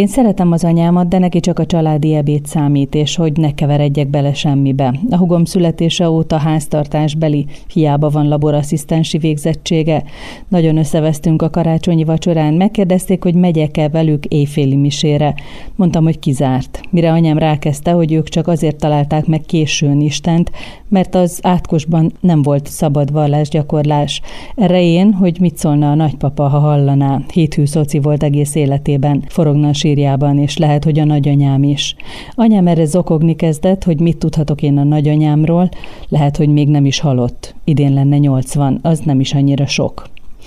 Én szeretem az anyámat, de neki csak a családi ebéd számít, és hogy ne keveredjek bele semmibe. A hugom születése óta háztartásbeli, hiába van laborasszisztensi végzettsége. Nagyon összevesztünk a karácsonyi vacsorán, megkérdezték, hogy megyek-e velük éjféli misére. Mondtam, hogy kizárt. Mire anyám rákezdte, hogy ők csak azért találták meg későn Istent, mert az átkosban nem volt szabad vallásgyakorlás. Erre én, hogy mit szólna a nagypapa, ha hallaná. Hithű szoci volt egész életében, forogna a sírjában, és lehet, hogy a nagyanyám is. Anyám erre zokogni kezdett, hogy mit tudhatok én a nagyanyámról, lehet, hogy még nem is halott. Idén lenne 80, az nem is annyira sok.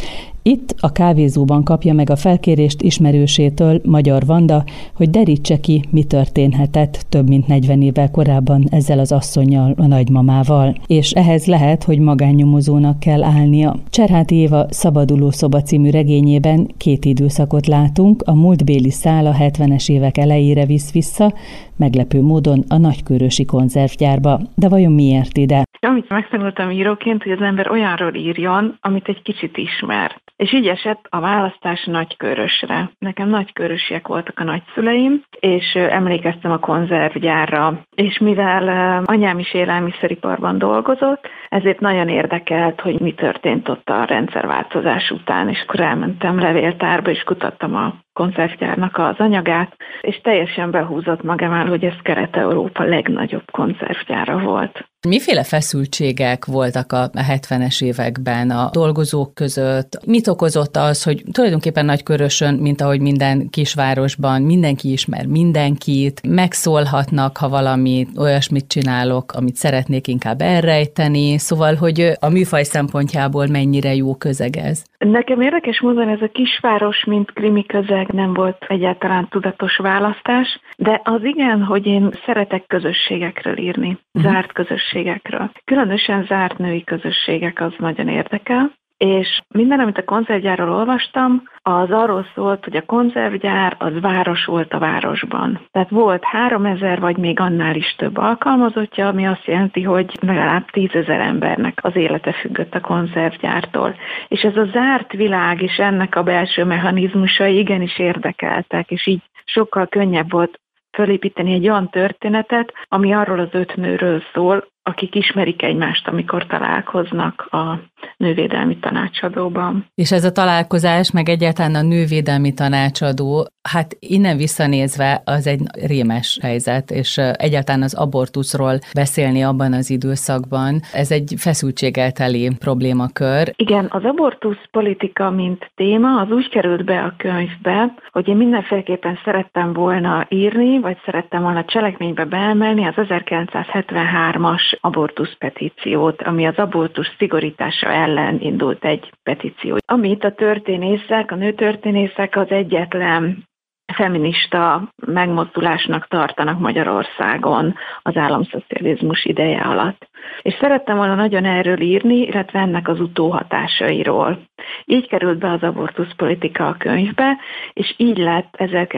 Itt a kávézóban kapja meg a felkérést ismerősétől, Magyar Vanda, hogy derítse ki, mi történhetett több mint 40 évvel korábban ezzel az asszonnyal, a nagymamával. És ehhez lehet, hogy magánnyomozónak kell állnia. Cserháti Éva Szabaduló szoba című regényében 2 időszakot látunk, a múltbéli szál a 70-es évek elejére visz vissza, meglepő módon a nagykőrösi konzervgyárba. De vajon miért ide? Amit megtanultam íróként, hogy az ember olyanról írjon, amit egy kicsit ismer. És így esett a választás Nagykőrösre. Nekem nagykőrösiek voltak a nagyszüleim, és emlékeztem a konzervgyárra. És mivel anyám is élelmiszeriparban dolgozott, ezért nagyon érdekelt, hogy mi történt ott a rendszerváltozás után. És akkor elmentem levéltárba, és kutattam a konzervgyárnak az anyagát, és teljesen behúzott magam, hogy ez Kelet-Európa legnagyobb konzervgyára volt. Miféle feszültségek voltak a 70-es években a dolgozók között? Mit okozott az, hogy tulajdonképpen Nagykőrösön, mint ahogy minden kisvárosban, mindenki ismer mindenkit, megszólhatnak, ha valami olyasmit csinálok, amit szeretnék inkább elrejteni, szóval, hogy a műfaj szempontjából mennyire jó közeg ez? Nekem érdekes módon ez a kisváros, mint krimi közeg nem volt egyáltalán tudatos választás, de az igen, hogy én szeretek közösségekről írni, zárt közösségekről. Különösen zárt női közösségek, az nagyon érdekel. És minden, amit a konzervgyárról olvastam, az arról szólt, hogy a konzervgyár az város volt a városban. Tehát volt 3000 vagy még annál is több alkalmazottja, ami azt jelenti, hogy legalább 10 000 embernek az élete függött a konzervgyártól. És ez a zárt világ és ennek a belső mechanizmusai igenis érdekeltek, és így sokkal könnyebb volt fölépíteni egy olyan történetet, ami arról az 5 nőről szól, akik ismerik egymást, amikor találkoznak a nővédelmi tanácsadóban. És ez a találkozás, meg egyáltalán a nővédelmi tanácsadó, hát innen visszanézve az egy rémes helyzet, és egyáltalán az abortuszról beszélni abban az időszakban, ez egy feszültséggel teli problémakör. Igen, az abortusz politika, mint téma, az úgy került be a könyvbe, hogy én mindenféleképpen szerettem volna írni, vagy szerettem volna cselekménybe beemelni az 1973-as abortusz petíciót, ami az abortusz szigorítása ellen indult egy petíció. Amit a történészek, a nőtörténészek az egyetlen feminista megmozdulásnak tartanak Magyarországon az államszocializmus ideje alatt. És szerettem volna nagyon erről írni, illetve ennek az utóhatásairól. Így került be az abortuszpolitika a könyvbe, és így lett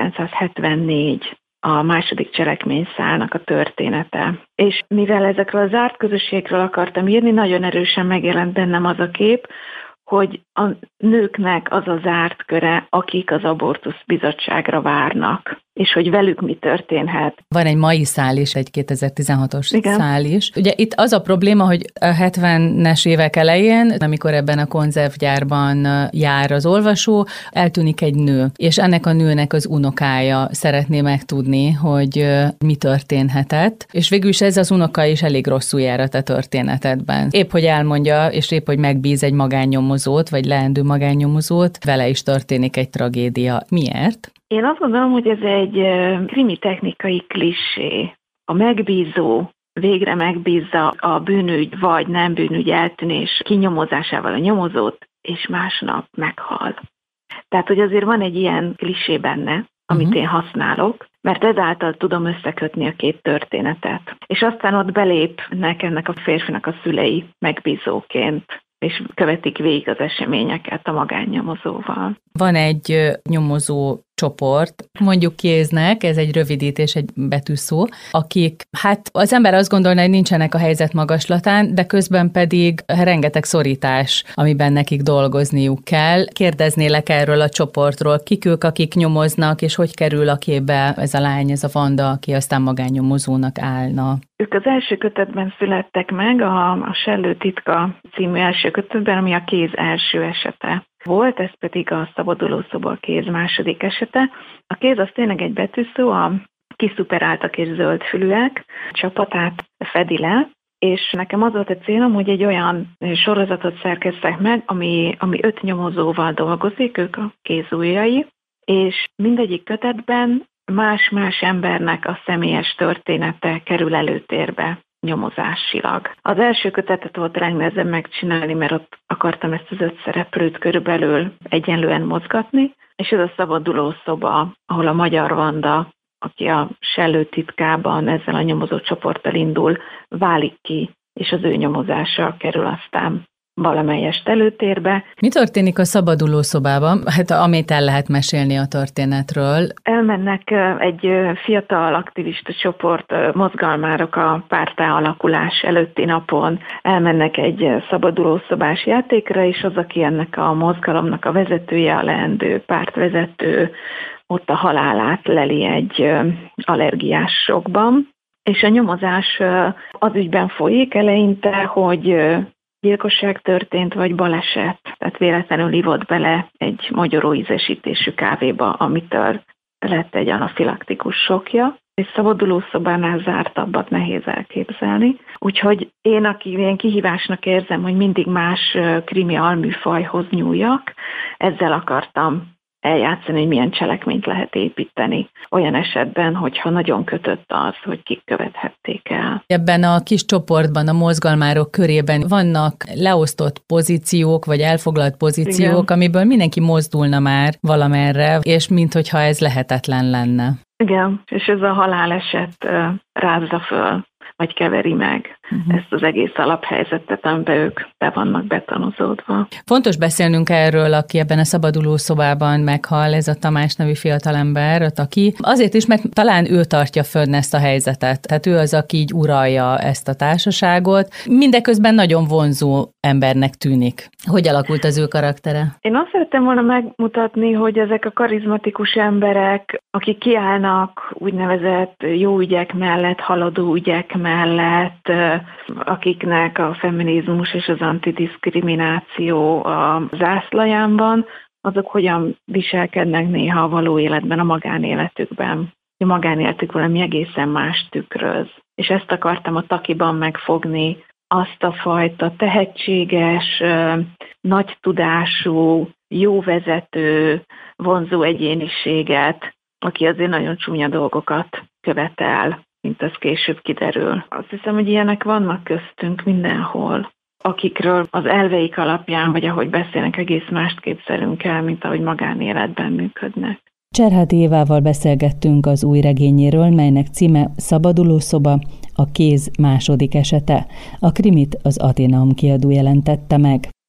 1974 a második cselekményszálnak a története. És mivel ezekről a zárt közösségről akartam írni, nagyon erősen megjelent bennem az a kép, hogy a nőknek az a zárt köre, akik az abortusz bizottságra várnak, és hogy velük mi történhet. Van egy mai szál is, egy 2016-os szál is. Ugye itt az a probléma, hogy a 70-es évek elején, amikor ebben a konzervgyárban jár az olvasó, eltűnik egy nő, és ennek a nőnek az unokája szeretné megtudni, hogy mi történhetett, és végül is ez az unoka is elég rosszul járat a történetedben. Épp, hogy elmondja, és épp, hogy megbíz egy magánnyomozót, vagy leendő magánnyomozót, vele is történik egy tragédia. Miért? Én azt gondolom, hogy ez egy krimi technikai klisé. A megbízó végre megbízza a bűnügy vagy nem bűnügy eltűnés kinyomozásával a nyomozót, és másnap meghal. Tehát, hogy azért van egy ilyen klisé benne, amit én használok, mert ezáltal tudom összekötni a két történetet. És aztán ott belépnek ennek a férfinak a szülei megbízóként, és követik végig az eseményeket a magánnyomozóval. Van egy nyomozó csoport, mondjuk kéznek, ez egy rövidítés, egy betűszó, akik, hát az ember azt gondolná, hogy nincsenek a helyzet magaslatán, de közben pedig rengeteg szorítás, amiben nekik dolgozniuk kell. Kérdeznélek erről a csoportról, kik ők, akik nyomoznak, és hogy kerül a képbe ez a lány, ez a Vanda, aki aztán magánnyomozónak állna. Ők az első kötetben születtek meg, a Sellő titka című első kötetben, ami a kéz első esete volt, ez pedig a szabadulószoba a kéz második esete. A kéz az tényleg egy betűszó, a kiszuperáltak és zöldfülűek csapatát fedi le, és nekem az volt a célom, hogy egy olyan sorozatot szerkesztek meg, ami 5 nyomozóval dolgozik, ők a kézujjai, és mindegyik kötetben más-más embernek a személyes története kerül előtérbe nyomozásilag. Az első kötetet volt legnehezebb megcsinálni, mert ott akartam ezt az 5 szereplőt körülbelül egyenlően mozgatni, és ez a szabadulószoba, ahol a Magyar Vanda, aki a Sellő titkában ezzel a nyomozó csoporttal indul, válik ki, és az ő nyomozása kerül aztán valamelyest előtérbe. Mi történik a szabadulószobában? Hát amit el lehet mesélni a történetről. Elmennek egy fiatal aktivista csoport mozgalmárok a párttá alakulás előtti napon, elmennek egy szabadulószobás játékra, és az, aki ennek a mozgalomnak a vezetője, a leendő pártvezető, ott a halálát leli egy allergiás sokban. És a nyomozás az ügyben folyik eleinte, hogy gyilkosság történt, vagy baleset, tehát véletlenül ivott bele egy mogyoró ízesítésű kávéba, amitől lett egy anafilaktikus sokja, és szabadulószobánál zártabbat nehéz elképzelni. Úgyhogy én, aki ilyen kihívásnak érzem, hogy mindig más krimi alműfajhoz nyúljak, ezzel akartam eljátszani, hogy milyen cselekményt lehet építeni. Olyan esetben, hogyha nagyon kötött az, hogy kik követhették el. Ebben a kis csoportban, a mozgalmárok körében vannak leosztott pozíciók, vagy elfoglalt pozíciók, igen, amiből mindenki mozdulna már valamerre, és minthogyha ez lehetetlen lenne. Igen, és ez a haláleset rázza föl, vagy keveri meg ezt az egész alaphelyzetet, amiben ők be vannak betanozódva. Fontos beszélnünk erről, aki ebben a szabadulószobában meghal, ez a Tamás nevű fiatalember, aki azért is, mert talán ő tartja fönn ezt a helyzetet. Tehát ő az, aki így uralja ezt a társaságot. Mindeközben nagyon vonzó embernek tűnik. Hogy alakult az ő karaktere? Én azt szerettem volna megmutatni, hogy ezek a karizmatikus emberek, akik kiállnak úgynevezett jó ügyek mellett, haladó ügyek mellett, akiknek a feminizmus és az antidiszkrimináció a zászlaján van, azok hogyan viselkednek néha a való életben, a magánéletükben. A magánéletük valami egészen más tükröz. És ezt akartam a Takiban megfogni, azt a fajta tehetséges, nagy tudású, jó vezető, vonzó egyéniséget, aki azért nagyon csúnya dolgokat követel, mint az később kiderül. Azt hiszem, hogy ilyenek vannak köztünk mindenhol, akikről az elveik alapján, vagy ahogy beszélnek, egész mást képzelünk el, mint ahogy magánéletben működnek. Cserháti Évával beszélgettünk az új regényéről, melynek címe Szabadulószoba, a kéz második esete. A krimit az Athenaeum kiadó jelentette meg.